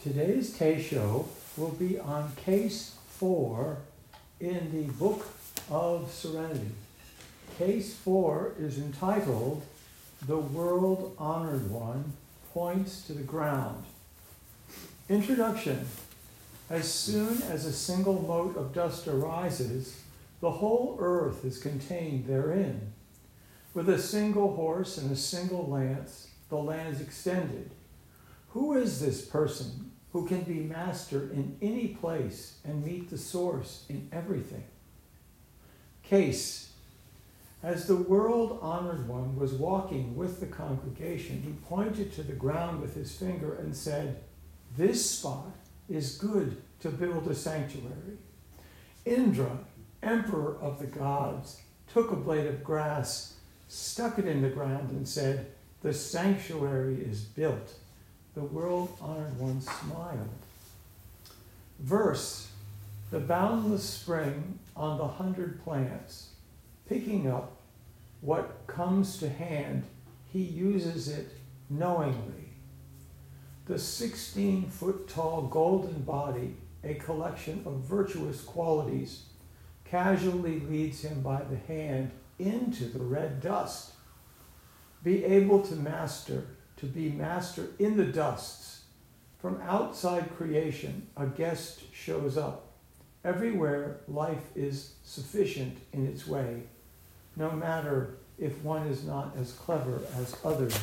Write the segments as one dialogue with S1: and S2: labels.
S1: Today's Teisho will be on case 4 in the Book of Serenity. Case 4 is entitled, The World Honored One Points to the Ground. Introduction. As soon as a single mote of dust arises, the whole earth is contained therein. With a single horse and a single lance, the land is extended. Who is this person who can be master in any place and meet the source in everything? Case. As the world-honored one was walking with the congregation, he pointed to the ground with his finger and said, "This spot is good to build a sanctuary." Indra, emperor of the gods, took a blade of grass, stuck it in the ground, and said, "The sanctuary is built." The world-honored one smiled. Verse. The boundless spring on the 100 plants, picking up what comes to hand, he uses it knowingly. The 16-foot-tall golden body, a collection of virtuous qualities, casually leads him by the hand into the red dust. Be able to be master in the dusts. From outside creation, a guest shows up. Everywhere, life is sufficient in its way, no matter if one is not as clever as others.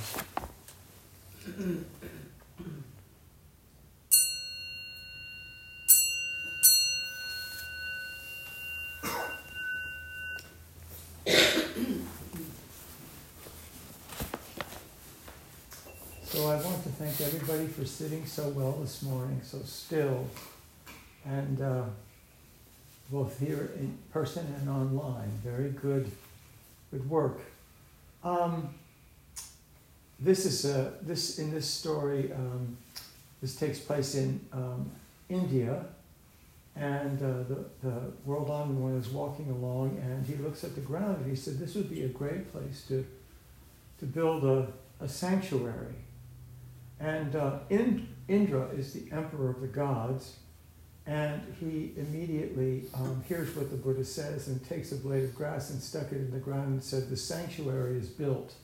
S1: So I want to thank everybody for sitting so well this morning, so still, and both here in person and online. Very good work. This story. This takes place in India, and the world-honored one is walking along, and he looks at the ground, and he said, "This would be a great place to build a sanctuary." And Indra is the emperor of the gods, and he immediately hears what the Buddha says and takes a blade of grass and stuck it in the ground and said, "The sanctuary is built."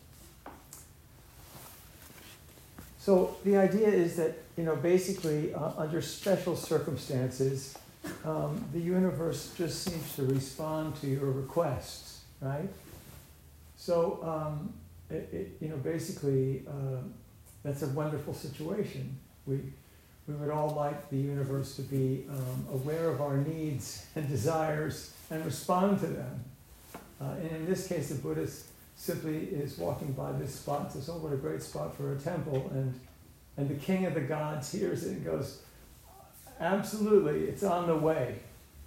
S1: So the idea is that, basically under special circumstances, the universe just seems to respond to your requests, right? So, basically, that's a wonderful situation. We would all like the universe to be aware of our needs and desires and respond to them. And in this case, the Buddha simply is walking by this spot and says, "Oh, what a great spot for a temple." And the king of the gods hears it and goes, "Absolutely, it's on the way."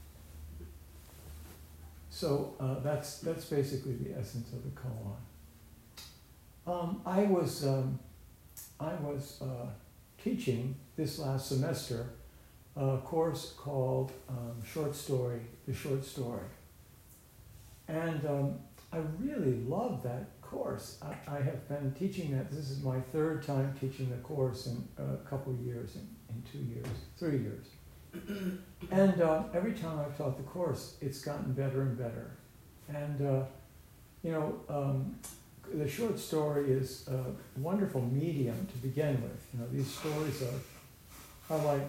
S1: So that's basically the essence of the koan. I was teaching this last semester a course called The Short Story. And I really love that course. I have been teaching that. This is my third time teaching the course in a couple of years, in 2 years, 3 years. And every time I've taught the course, it's gotten better and better. And, the short story is a wonderful medium to begin with. These stories are like,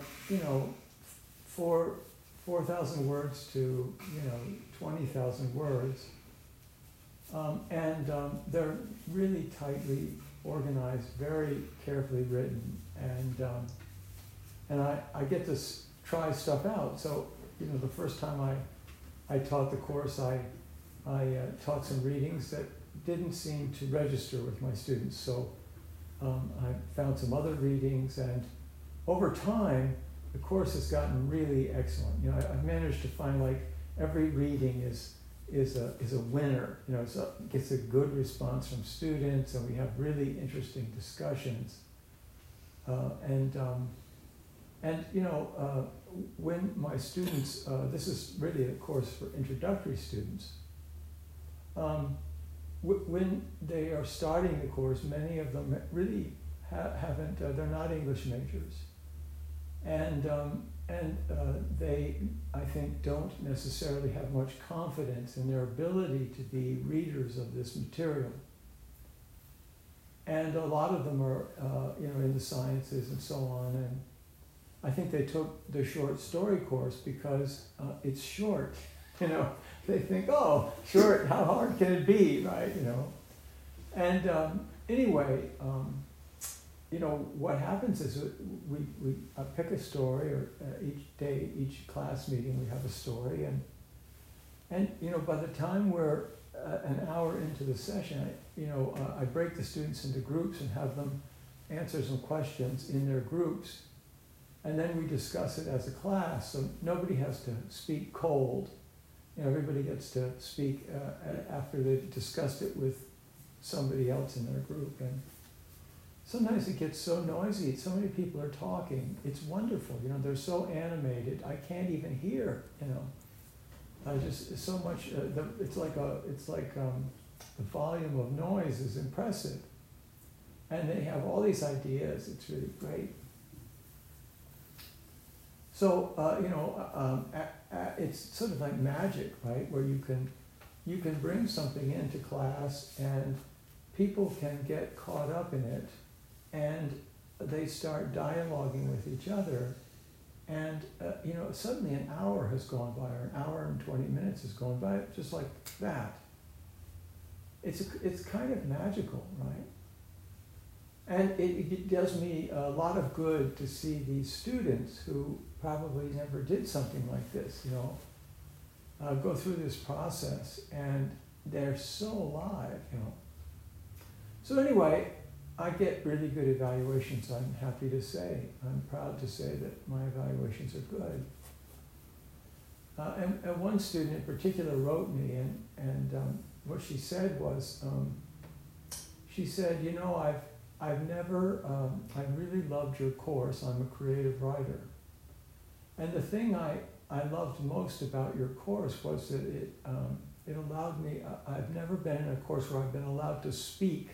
S1: 4,000 words to, 20,000 words. And they're really tightly organized, very carefully written. And I get to try stuff out. So, the first time I taught the course, I taught some readings that didn't seem to register with my students. So I found some other readings, and over time, the course has gotten really excellent. I've managed to find every reading is a winner. It gets a good response from students, and we have really interesting discussions. When my students, this is really a course for introductory students. When they are starting the course, many of them really haven't, they're not English majors. And they, I think, don't necessarily have much confidence in their ability to be readers of this material. And a lot of them are, in the sciences and so on. And I think they took the short story course because it's short. They think, oh, short, how hard can it be, right? And anyway, what happens is we pick a story, or each day, each class meeting, we have a story, and by the time we're an hour into the session, I break the students into groups and have them answer some questions in their groups, and then we discuss it as a class, so nobody has to speak cold. Everybody gets to speak after they've discussed it with somebody else in their group. And sometimes it gets so noisy, so many people are talking, it's wonderful, they're so animated, I can't even hear, just so much, it's like the volume of noise is impressive. And they have all these ideas, it's really great. So, it's sort of like magic, right? Where you can bring something into class and people can get caught up in it, and they start dialoguing with each other, and suddenly an hour has gone by, or an hour and 20 minutes has gone by, just like that. It's kind of magical, right? And it does me a lot of good to see these students who probably never did something like this, go through this process, and they're so alive, So anyway, I get really good evaluations, I'm happy to say. I'm proud to say that my evaluations are good. And one student in particular wrote me, and what she said was, she said, I've really loved your course. I'm a creative writer. And the thing I loved most about your course was that it allowed me, I've never been in a course where I've been allowed to speak,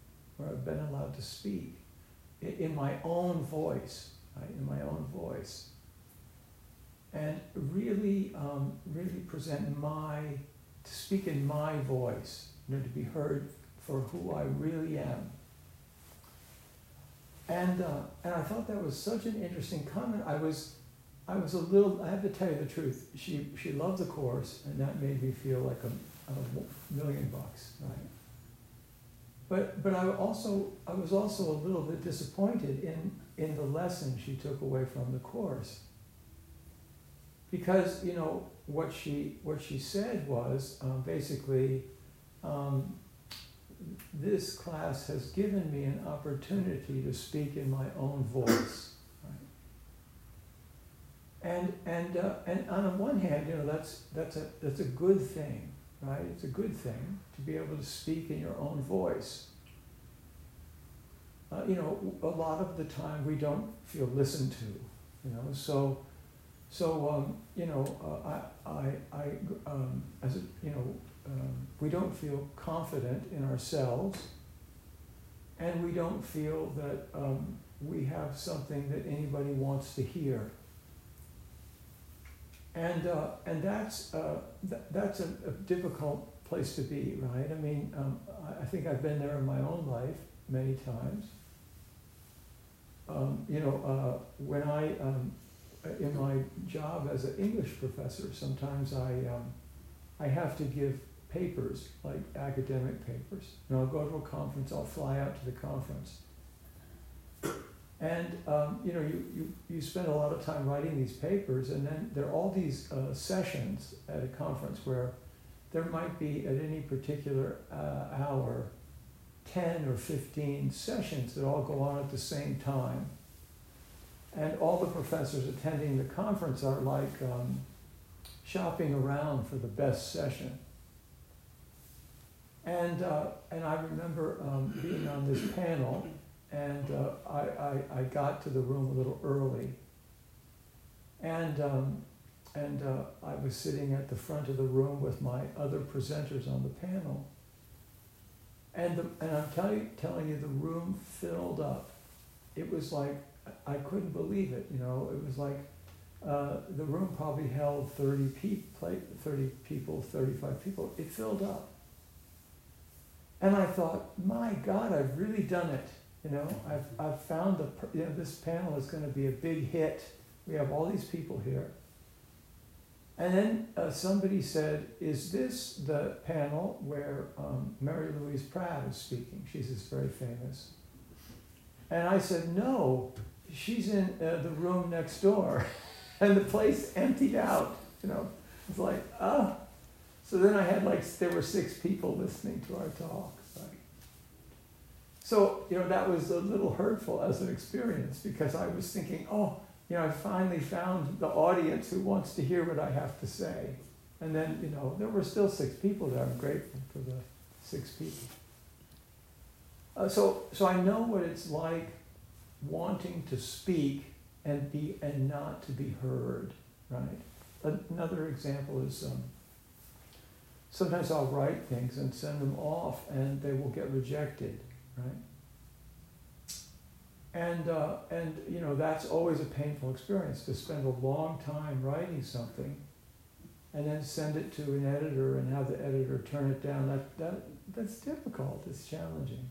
S1: in my own voice, right? In my own voice. And really present to speak in my voice, to be heard for who I really am. And I thought that was such an interesting comment. I was I have to tell you the truth. She loved the course, and that made me feel like $1 million, right? But I was also a little bit disappointed in the lesson she took away from the course. Because, what she said was, basically, this class has given me an opportunity to speak in my own voice. And on the one hand, that's a good thing, right? It's a good thing to be able to speak in your own voice. A lot of the time we don't feel listened to, we don't feel confident in ourselves, and we don't feel that we have something that anybody wants to hear. And that's a difficult place to be, right? I mean, I think I've been there in my own life many times. When in my job as an English professor, sometimes I have to give papers, like academic papers. I'll go to a conference, I'll fly out to the conference. And you spend a lot of time writing these papers, and then there are all these sessions at a conference where there might be at any particular hour 10 or 15 sessions that all go on at the same time. And all the professors attending the conference are like shopping around for the best session. And I remember being on this panel, and I got to the room a little early, and I was sitting at the front of the room with my other presenters on the panel, and I'm telling you, the room filled up. It was like I couldn't believe it, you know. It was like the room probably held 30 people, 35 people. It filled up. And I thought, my God, I've really done it. You know, I've found this panel is going to be a big hit. We have all these people here. And then somebody said, is this the panel where Mary Louise Pratt is speaking? She's this very famous. And I said, no, she's in the room next door. And the place emptied out, you know. It's like, ah. So then I had there were 6 people listening to our talk. Right? So, you know, that was a little hurtful as an experience because I was thinking, oh, you know, I finally found the audience who wants to hear what I have to say. And then, you know, there were still 6 people there. I'm grateful for the 6 people. So I know what it's like wanting to speak and not to be heard, right? Another example is sometimes I'll write things and send them off and they will get rejected, right? And you know, that's always a painful experience, to spend a long time writing something and then send it to an editor and have the editor turn it down. That's difficult, it's challenging.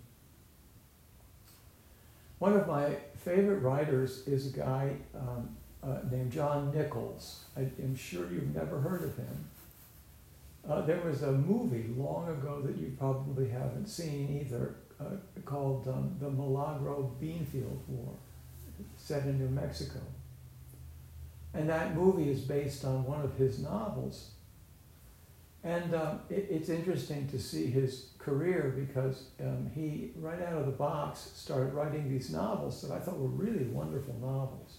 S1: One of my favorite writers is a guy named John Nichols. I'm sure you've never heard of him. There was a movie long ago that you probably haven't seen either, called The Milagro Beanfield War, set in New Mexico. And that movie is based on one of his novels. And it's interesting to see his career because he, right out of the box, started writing these novels that I thought were really wonderful novels.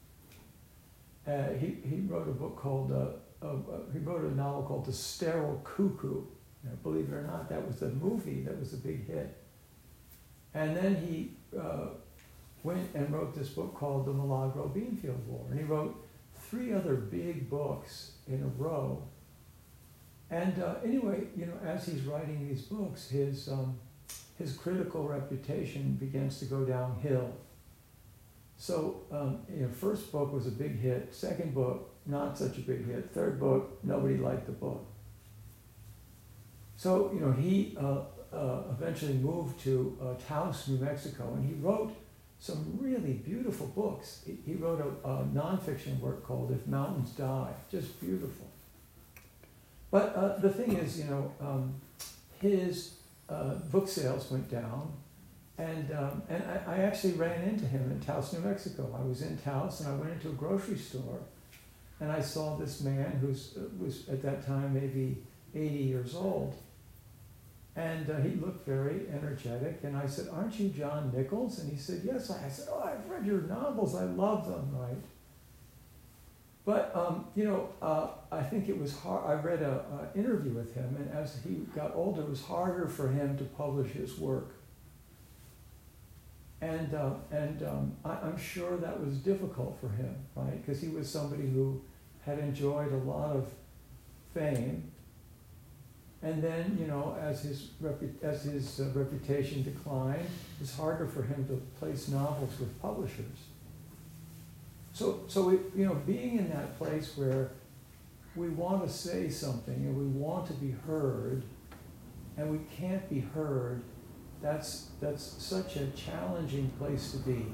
S1: He wrote a book called, he wrote a novel called The Sterile Cuckoo. Now, believe it or not, that was the movie that was a big hit. And then he went and wrote this book called The Milagro Beanfield War. And he wrote 3 other big books in a row. And anyway, you know, as he's writing these books, his critical reputation begins to go downhill. So, you know, first book was a big hit. Second book, not such a big hit. Third book, nobody liked the book. So, you know, he eventually moved to Taos, New Mexico, and he wrote some really beautiful books. He wrote a nonfiction work called If Mountains Die, just beautiful. But the thing is, you know, his book sales went down, and I actually ran into him in Taos, New Mexico. I was in Taos, and I went into a grocery store, and I saw this man who was at that time maybe 80 years old, and he looked very energetic, and I said, "Aren't you John Nichols?" And he said, "Yes." I said, "Oh, I've read your novels. I love them," right? But, you know, I think it was hard. I read an interview with him, and as he got older, it was harder for him to publish his work. And I'm sure that was difficult for him, right? Because he was somebody who had enjoyed a lot of fame. And then, you know, as his reputation declined, it was harder for him to place novels with publishers. So we, you know, being in that place where we want to say something and we want to be heard, and we can't be heard, that's such a challenging place to be.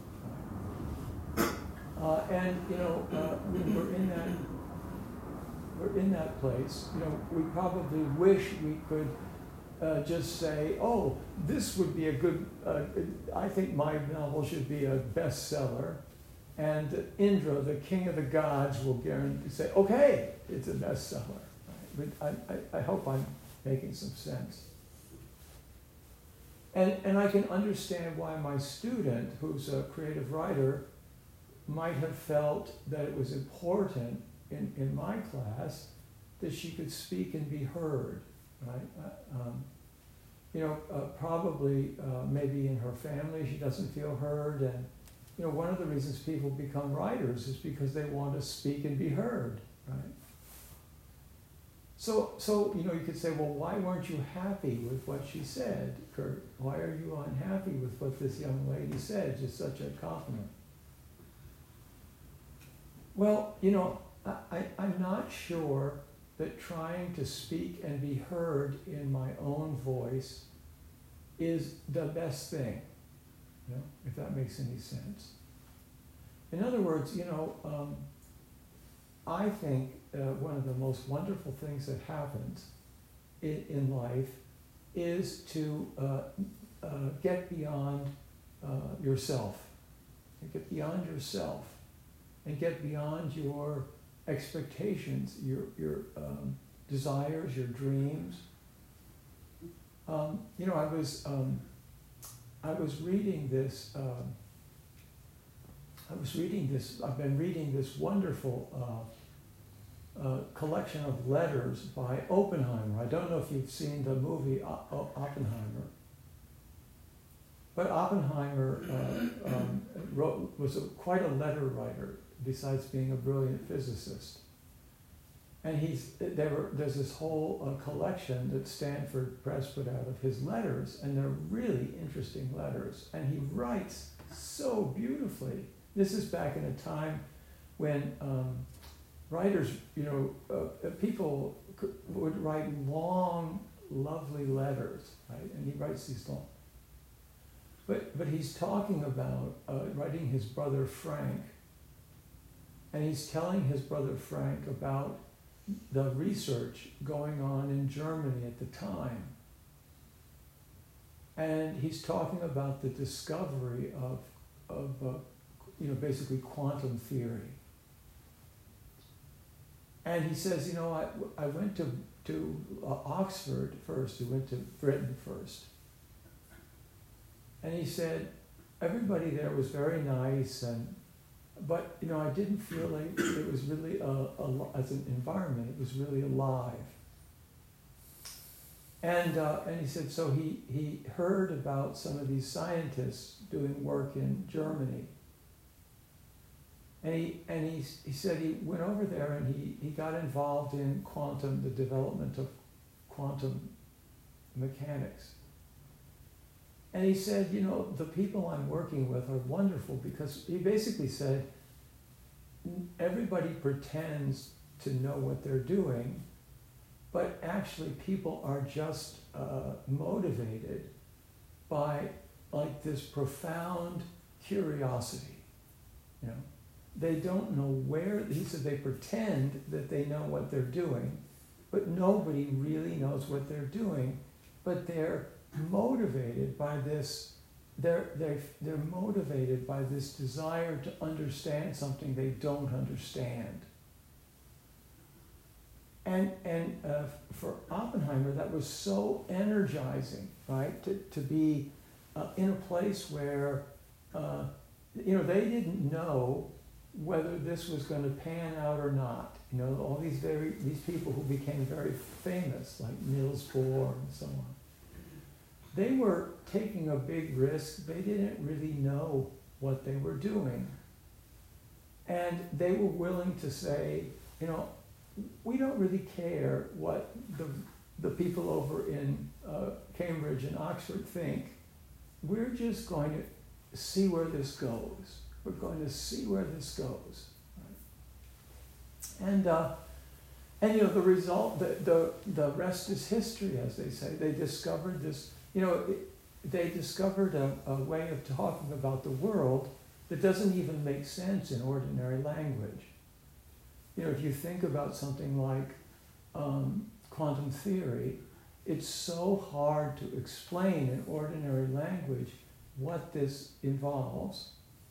S1: And you know, when we're in that place, you know, we probably wish we could just say, "Oh, this would be a good. I think my novel should be a bestseller." And Indra, the king of the gods, will guarantee say, "Okay, it's a bestseller." Right? I hope I'm making some sense. And I can understand why my student, who's a creative writer, might have felt that it was important in my class that she could speak and be heard. Right? You know, probably maybe in her family she doesn't feel heard, and you know, one of the reasons people become writers is because they want to speak and be heard, right? So you know, you could say, well, why weren't you happy with what she said, Kurt? Why are you unhappy with what this young lady said? Just such a compliment. Well, I'm not sure that trying to speak and be heard in my own voice is the best thing, if that makes any sense. In other words, I think one of the most wonderful things that happens in life is to get beyond yourself. Get beyond yourself and get beyond your expectations, your desires, your dreams. I was reading this. I've been reading this wonderful collection of letters by Oppenheimer. I don't know if you've seen the movie Oppenheimer, but Oppenheimer was quite a letter writer, besides being a brilliant physicist. And there's this whole collection that Stanford Press put out of his letters, and they're really interesting letters. And he writes so beautifully. This is back in a time when writers, people would write long, lovely letters, right? And he writes these long. But he's talking about writing his brother Frank, and he's telling his brother Frank about the research going on in Germany at the time. And he's talking about the discovery of basically quantum theory. And he says, I went to Oxford first, he went to Britain first. And he said, everybody there was very nice, but I didn't feel like it was really, as an environment, it was really alive. And he said, so he heard about some of these scientists doing work in Germany. And he said he went over there and he got involved in the development of quantum mechanics. And he said, the people I'm working with are wonderful, because he basically said, everybody pretends to know what they're doing, but actually people are just motivated by this profound curiosity. They don't know where, he said they pretend that they know what they're doing, but nobody really knows what they're doing, but they're motivated by this, they're motivated by this desire to understand something they don't understand. And for Oppenheimer, that was so energizing, right? To be in a place where, they didn't know whether this was going to pan out or not. All these people who became very famous, like Niels Bohr and so on. They were taking a big risk. They didn't really know what they were doing. And they were willing to say, we don't really care what the people over in Cambridge and Oxford think. We're just going to see where this goes. We're going to see where this goes. Right? And the result, the rest is history, as they say. They discovered this. They discovered a way of talking about the world that doesn't even make sense in ordinary language. If you think about something like quantum theory, it's so hard to explain in ordinary language what this involves,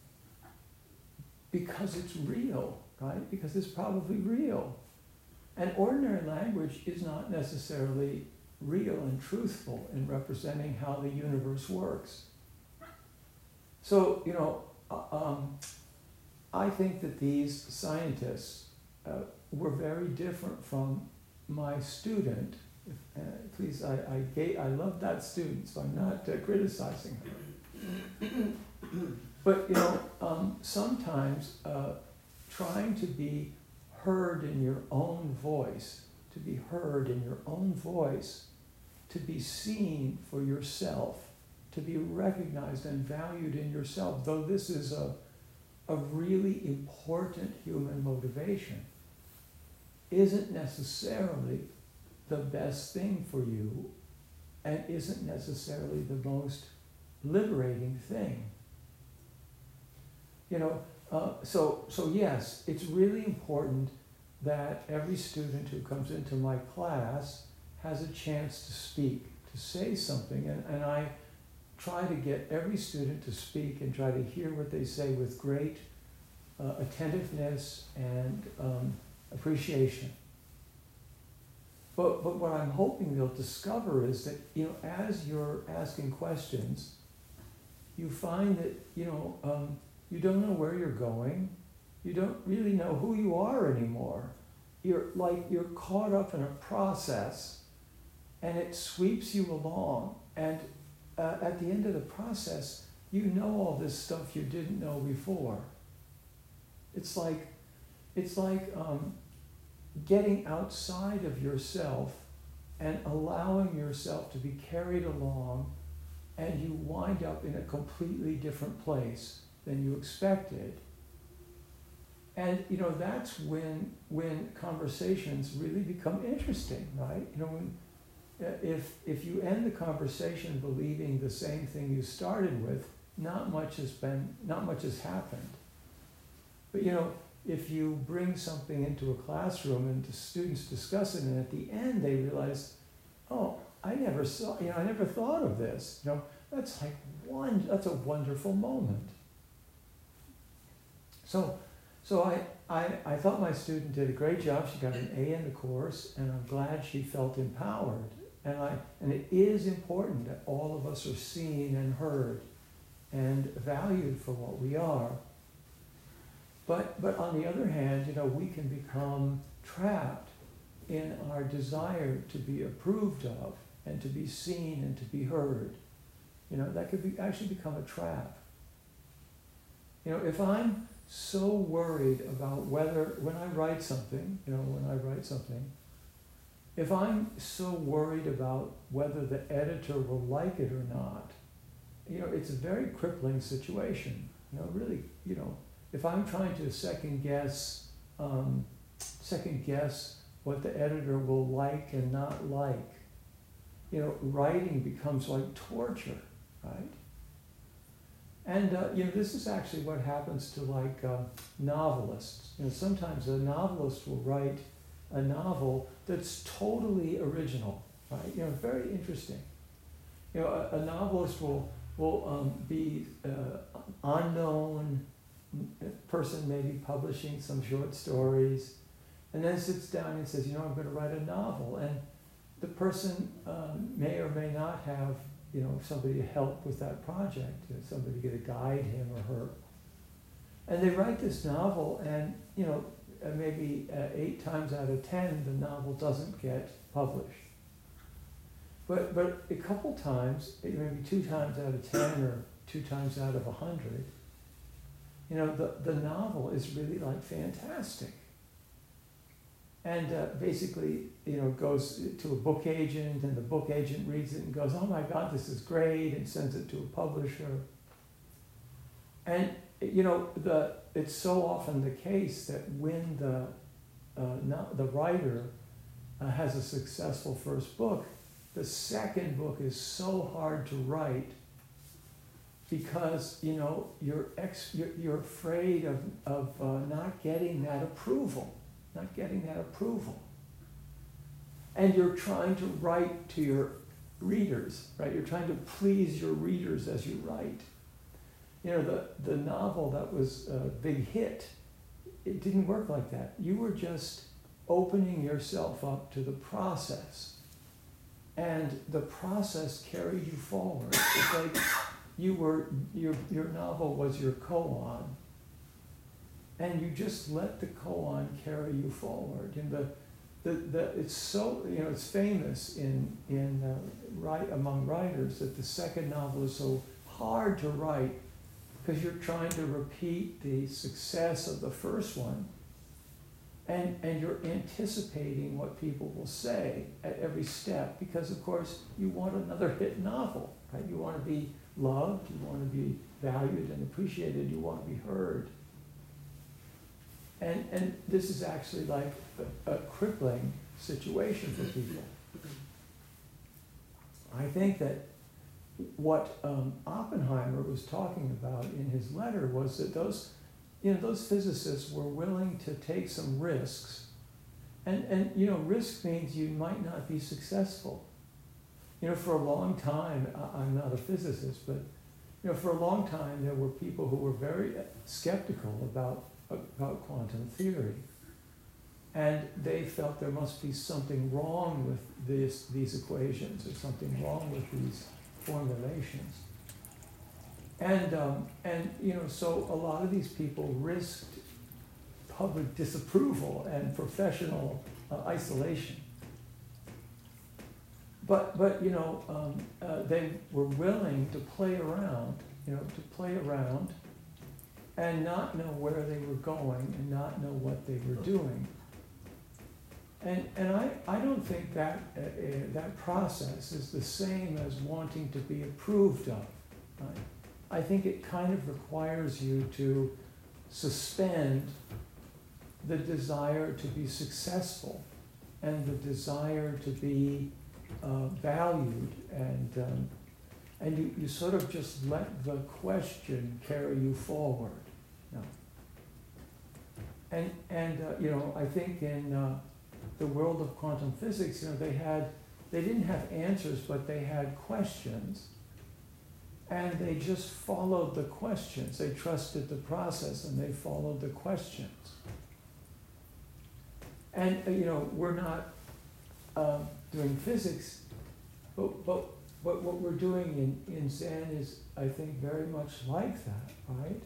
S1: because it's real, right? Because it's probably real. And ordinary language is not necessarily real and truthful in representing how the universe works. So, I think that these scientists were very different from my student. Please, I love that student, so I'm not criticizing her. But, sometimes trying to be heard in your own voice, to be heard in your own voice, to be seen for yourself, to be recognized and valued in yourself, though this is a really important human motivation isn't necessarily the best thing for you and isn't necessarily the most liberating thing. You know, so yes, it's really important that every student who comes into my class has a chance to speak, to say something, and I try to get every student to speak and try to hear what they say with great attentiveness and appreciation. But what I'm hoping they'll discover is that, you know, as you're asking questions, you find that, you know, you don't know where you're going. You don't really know who you are anymore. You're caught up in a process, and it sweeps you along. And at the end of the process, you know all this stuff you didn't know before. It's like getting outside of yourself and allowing yourself to be carried along, and you wind up in a completely different place than you expected. And you know, that's when conversations really become interesting, right? You know, when if you end the conversation believing the same thing you started with, not much has happened. But you know, if you bring something into a classroom and the students discuss it, and at the end they realize, oh, I never thought of this. You know, that's a wonderful moment. So I thought my student did a great job. She got an A in the course, and I'm glad she felt empowered. And it is important that all of us are seen and heard and valued for what we are. But on the other hand, you know, we can become trapped in our desire to be approved of and to be seen and to be heard. You know, that could actually become a trap. You know, if I'm so worried about when I write something, if I'm so worried about whether the editor will like it or not, you know, it's a very crippling situation. You know, really, you know, if I'm trying to second guess what the editor will like and not like, you know, writing becomes like torture, right? And you know, this is actually what happens to like novelists. You know, sometimes a novelist will write a novel that's totally original, right? You know, very interesting. You know, a novelist will be unknown person, maybe publishing some short stories, and then sits down and says, you know, I'm going to write a novel, and the person may or may not have, you know, somebody to help with that project, you know, somebody to guide him or her. And they write this novel, and, you know, maybe 8 times out of 10, the novel doesn't get published. But a couple times, maybe 2 times out of 10 or 2 times out of 100, you know, the novel is really like fantastic. And basically, you know, goes to a book agent, and the book agent reads it and goes, oh my God, this is great, and sends it to a publisher. And, you know, it's so often the case that when the writer has a successful first book, the second book is so hard to write because, you know, you're afraid of not getting that approval. And you're trying to write to your readers, right? You're trying to please your readers as you write. You know, the novel that was a big hit, it didn't work like that. You were just opening yourself up to the process. And the process carried you forward. It's like your novel was your koan. And you just let the koan carry you forward. And it's so, you know, it's famous among writers that the second novel is so hard to write because you're trying to repeat the success of the first one, and you're anticipating what people will say at every step because, of course, you want another hit novel, right? You want to be loved, you want to be valued and appreciated, you want to be heard. And this is actually like a crippling situation for people. I think that what Oppenheimer was talking about in his letter was that those physicists were willing to take some risks. And risk means you might not be successful. For a long time, I'm not a physicist, but for a long time there were people who were very skeptical about quantum theory. And they felt there must be something wrong with these equations, or something wrong with these formulations. And so a lot of these people risked public disapproval and professional isolation. But they were willing to play around, and not know where they were going and not know what they were doing. And I don't think that that process is the same as wanting to be approved of. Right? I think it kind of requires you to suspend the desire to be successful and the desire to be valued, and you sort of just let the question carry you forward. And I think in the world of quantum physics, they didn't have answers, but they had questions, and they just followed the questions. They trusted the process, and they followed the questions. And we're not doing physics, but what we're doing in Zen is, I think, very much like that, right?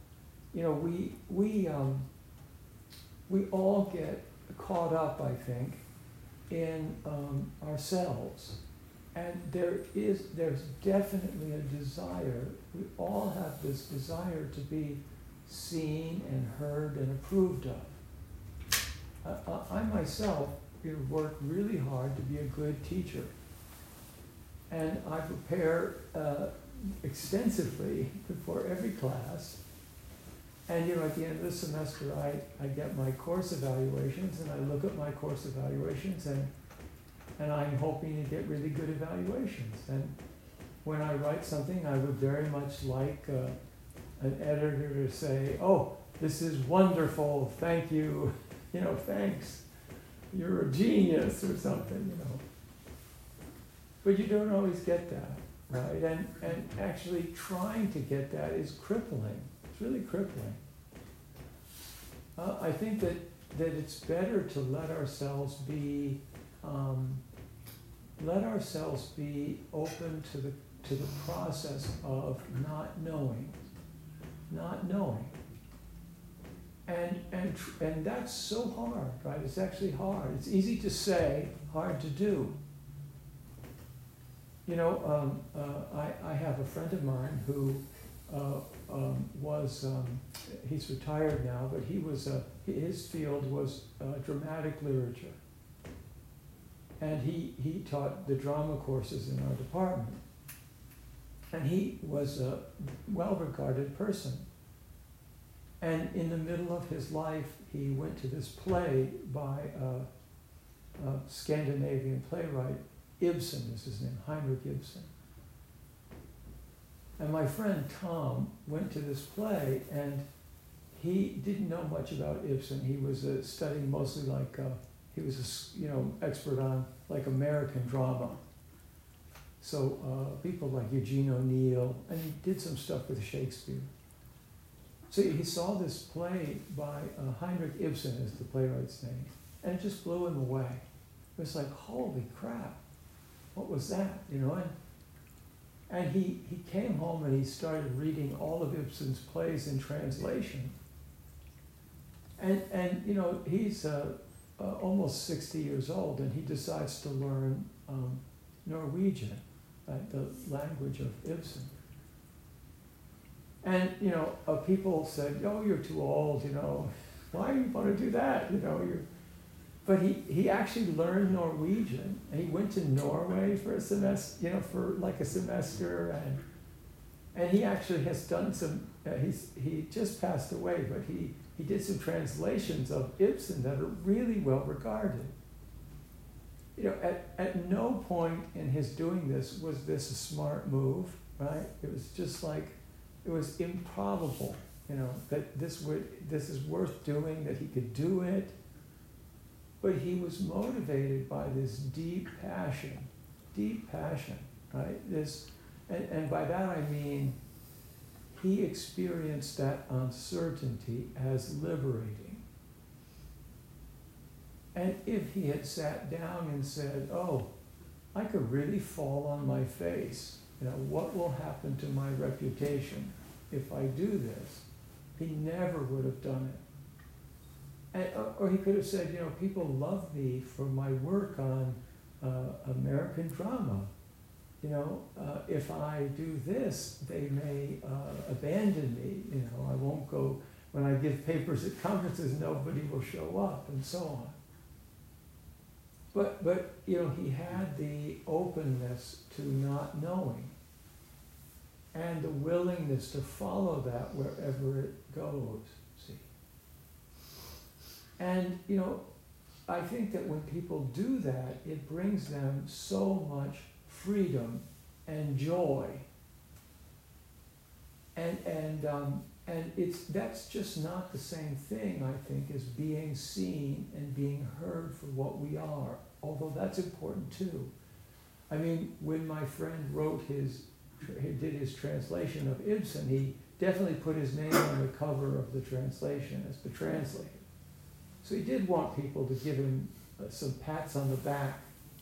S1: We all get caught up, I think, in ourselves, and there's definitely a desire. We all have this desire to be seen and heard and approved of. I myself work really hard to be a good teacher, and I prepare extensively before every class. And at the end of the semester, I get my course evaluations, and I look at my course evaluations, and I'm hoping to get really good evaluations. And when I write something, I would very much like an editor to say, "Oh, this is wonderful, thank you, thanks, you're a genius," or something, But you don't always get that, right? And actually trying to get that is crippling. It's really crippling. I think that it's better to let ourselves be open to the process of not knowing, and that's so hard, right? It's actually hard. It's easy to say, hard to do. I have a friend of mine who he's retired now, but his field was dramatic literature. And he taught the drama courses in our department. And he was a well-regarded person. And in the middle of his life, he went to this play by a Scandinavian playwright. Ibsen is his name, Heinrich Ibsen. And my friend Tom went to this play, and he didn't know much about Ibsen. He was studying mostly he was expert on American drama. So people like Eugene O'Neill, and he did some stuff with Shakespeare. So he saw this play by Heinrich Ibsen, is the playwright's name, and it just blew him away. It was like, holy crap, what was that? And he came home and he started reading all of Ibsen's plays in translation. And he's almost 60 years old, and he decides to learn Norwegian, the language of Ibsen. And people said, "Oh, you're too old. Why do you want to do that? But he actually learned Norwegian, and he went to Norway for a semester, for like a semester, And he actually has done some, he just passed away, but he did some translations of Ibsen that are really well regarded. You know, at no point in his doing this was this a smart move, right? It was just like, it was improbable, you know, that this is worth doing, that he could do it. But he was motivated by this deep passion, right? And by that I mean, he experienced that uncertainty as liberating. And if he had sat down and said, oh, I could really fall on my face, you know, what will happen to my reputation if I do this? He never would have done it. And, or he could have said, you know, people love me for my work on American drama. You know, if I do this, they may abandon me. You know, I won't go, when I give papers at conferences, nobody will show up, and so on. But you know, he had the openness to not knowing, and the willingness to follow that wherever it goes, see. And, you know, I think that when people do that, it brings them so much freedom and joy. And that's just not the same thing, I think, as being seen and being heard for what we are, although that's important too. I mean, when my friend did his translation of Ibsen, he definitely put his name on the cover of the translation as the translator. So he did want people to give him some pats on the back.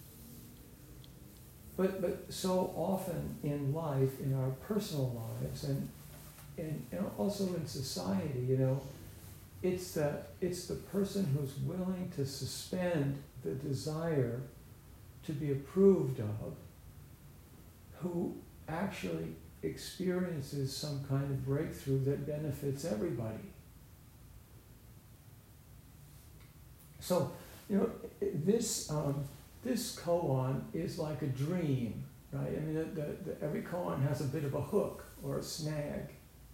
S1: But so often in life, in our personal lives, and also in society, you know, it's the person who's willing to suspend the desire to be approved of, who actually experiences some kind of breakthrough that benefits everybody. So, you know, this koan is like a dream, right? I mean, every koan has a bit of a hook or a snag.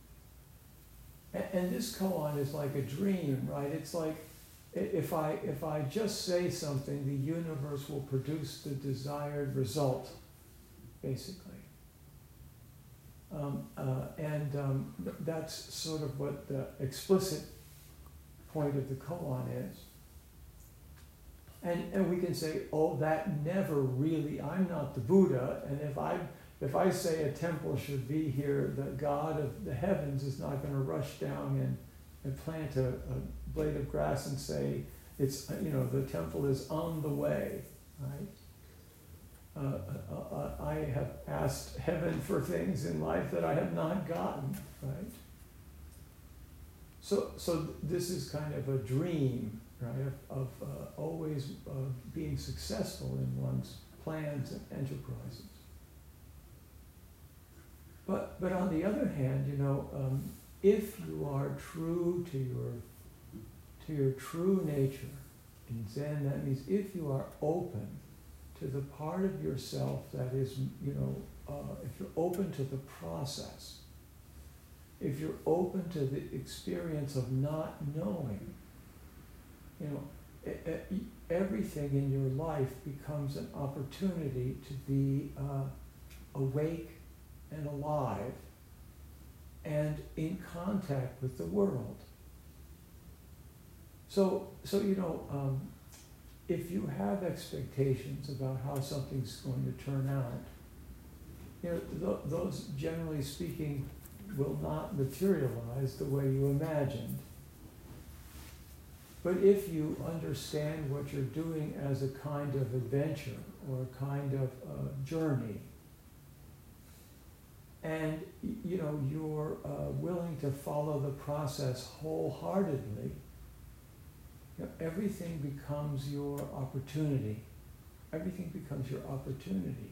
S1: And this koan is like a dream, right? It's like, if I just say something, the universe will produce the desired result, basically. That's sort of what the explicit point of the koan is. And we can say, oh, that never really, I'm not the Buddha, and if I say a temple should be here, the God of the heavens is not going to rush down and plant a blade of grass and say, it's, you know, the temple is on the way, right? I have asked heaven for things in life that I have not gotten, right? So this is kind of a dream, right, of always being successful in one's plans and enterprises. But on the other hand, you know, if you are true to your true nature, in Zen that means if you are open to the part of yourself that is, you know, if you're open to the process, if you're open to the experience of not knowing, you know, everything in your life becomes an opportunity to be awake and alive and in contact with the world. So you know, if you have expectations about how something's going to turn out, you know, those, generally speaking, will not materialize the way you imagined. But if you understand what you're doing as a kind of adventure or a kind of journey, and you know, you're willing to follow the process wholeheartedly, you know, everything becomes your opportunity. Everything becomes your opportunity.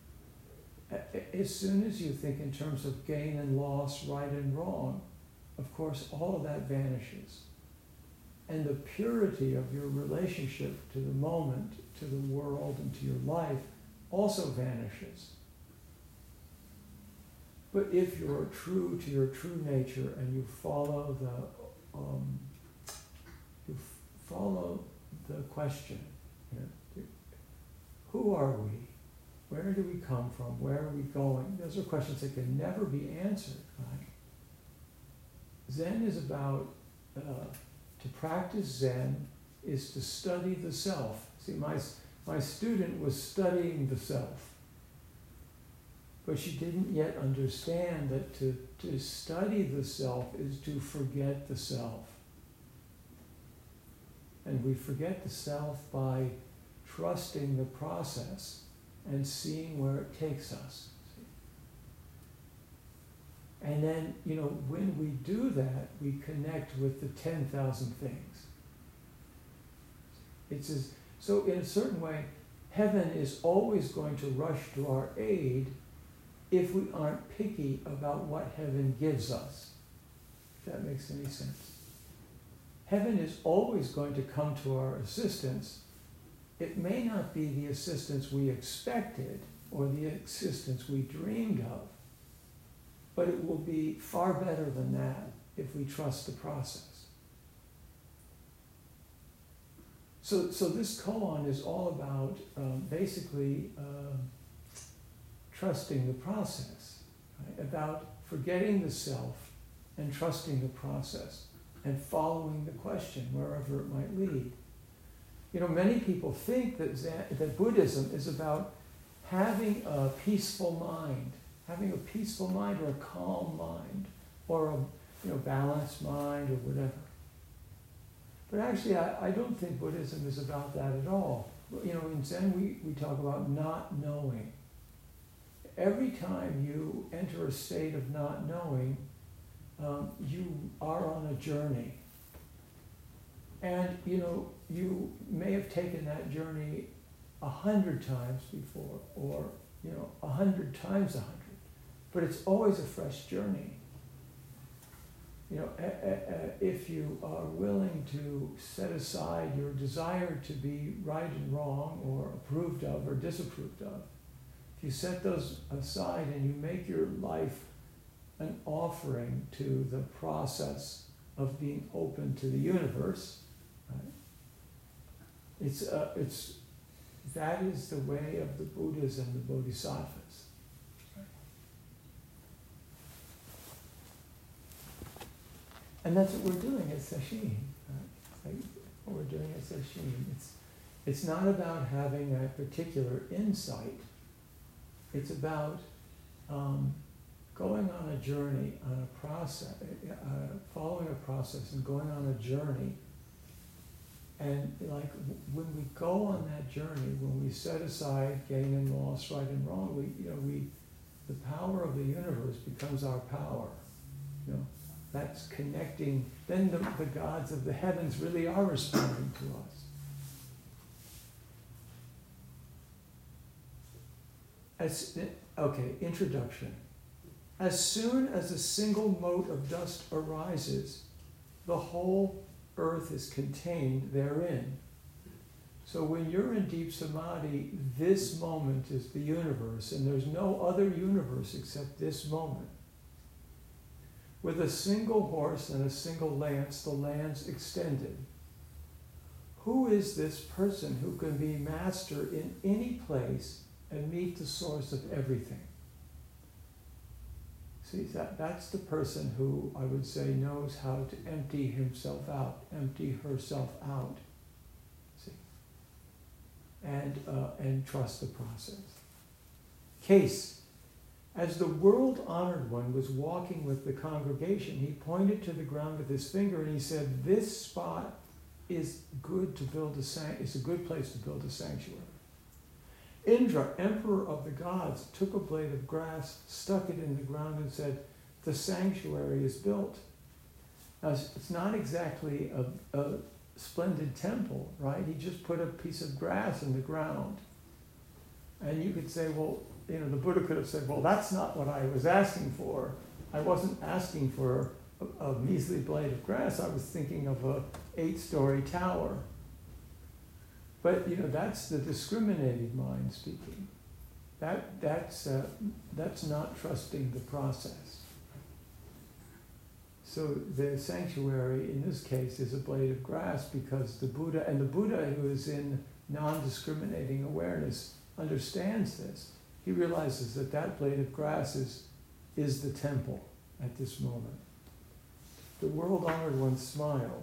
S1: As soon as you think in terms of gain and loss, right and wrong, of course, all of that vanishes. And the purity of your relationship to the moment, to the world, and to your life also vanishes. But if you're true to your true nature and you follow the question, you know, who are we? Where do we come from? Where are we going? Those are questions that can never be answered, right? Zen is about, to practice Zen is to study the self. See, my student was studying the self, but she didn't yet understand that to study the self is to forget the self. And we forget the self by trusting the process and seeing where it takes us. And then, you know, when we do that, we connect with the 10,000 things. So in a certain way, heaven is always going to rush to our aid if we aren't picky about what heaven gives us. If that makes any sense. Heaven is always going to come to our assistance. It may not be the assistance we expected or the assistance we dreamed of, but it will be far better than that if we trust the process. So this koan is all about basically trusting the process, right? About forgetting the self and trusting the process and following the question wherever it might lead. You know, many people think that Buddhism is about having a peaceful mind or a calm mind or a balanced mind or whatever. But actually, I don't think Buddhism is about that at all. You know, in Zen we talk about not knowing. Every time you enter a state of not knowing, you are on a journey. And, you know, you may have taken that journey 100 times before, or, 100 times 100. But it's always a fresh journey. You know, if you are willing to set aside your desire to be right and wrong, or approved of or disapproved of, if you set those aside and you make your life an offering to the process of being open to the universe, right? That is the way of the Buddhas and the Bodhisattvas. And that's what we're doing at Sesshin. Right? What we're doing at Sesshin. It's not about having a particular insight. It's about going on a journey, on a process, following a process and going on a journey. And like when we go on that journey, when we set aside gain and loss, right and wrong, the power of the universe becomes our power. You know, that's connecting. Then the gods of the heavens really are responding to us. Introduction. As soon as a single mote of dust arises, the whole earth is contained therein. So when you're in deep samadhi, this moment is the universe, and there's no other universe except this moment. With a single horse and a single lance, the lands extended. Who is this person who can be master in any place and meet the source of everything? See, that's the person who, I would say, knows how to empty himself out, empty herself out. See? And trust the process. Case. As the world-honored one was walking with the congregation, he pointed to the ground with his finger and he said, "This spot is good to build it's a good place to build a sanctuary." Indra, emperor of the gods, took a blade of grass, stuck it in the ground and said, "The sanctuary is built." Now, it's not exactly a splendid temple, right? He just put a piece of grass in the ground. And you could say, well, the Buddha could have said, well, that's not what I was asking for. I wasn't asking for a measly blade of grass. I was thinking of a 8-story tower. But, that's the discriminating mind speaking. That's not trusting the process. So the sanctuary in this case is a blade of grass, because the Buddha who is in non-discriminating awareness understands this. He realizes that that blade of grass is the temple at this moment. The world-honored one smiled.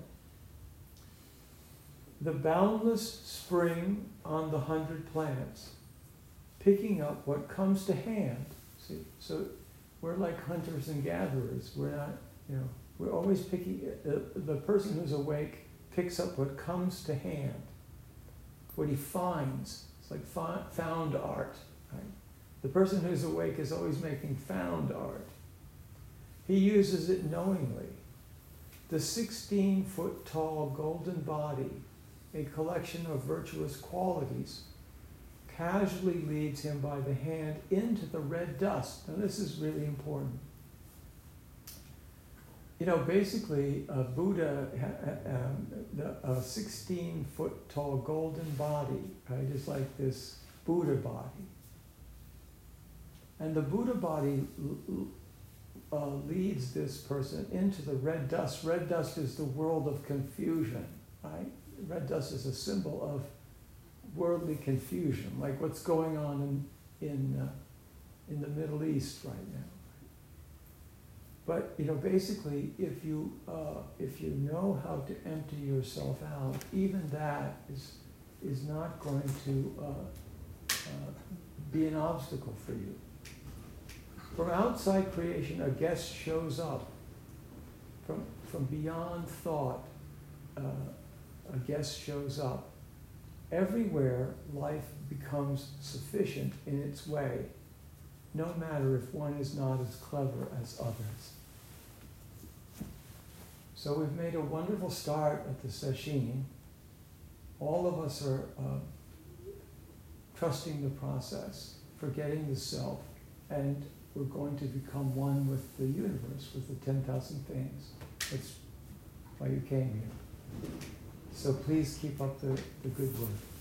S1: The boundless spring on the 100 plants, picking up what comes to hand. See, so we're like hunters and gatherers. We're not, we're always picking. The person who's awake picks up what comes to hand, what he finds. It's like found art. Right? The person who's awake is always making found art. He uses it knowingly. The 16-foot-tall golden body, a collection of virtuous qualities, casually leads him by the hand into the red dust. Now this is really important. Basically, a Buddha, a 16-foot-tall golden body, right, is like this Buddha body. And the Buddha body leads this person into the red dust. Red dust is the world of confusion, right? Red dust is a symbol of worldly confusion, like what's going on in the Middle East right now. But basically, if you know how to empty yourself out, even that is not going to be an obstacle for you. From outside creation, a guest shows up. From beyond thought, a guest shows up. Everywhere, life becomes sufficient in its way, no matter if one is not as clever as others. So we've made a wonderful start at the sesshin. All of us are trusting the process, forgetting the self, and we're going to become one with the universe, with the 10,000 things. That's why you came here. So please keep up the good work.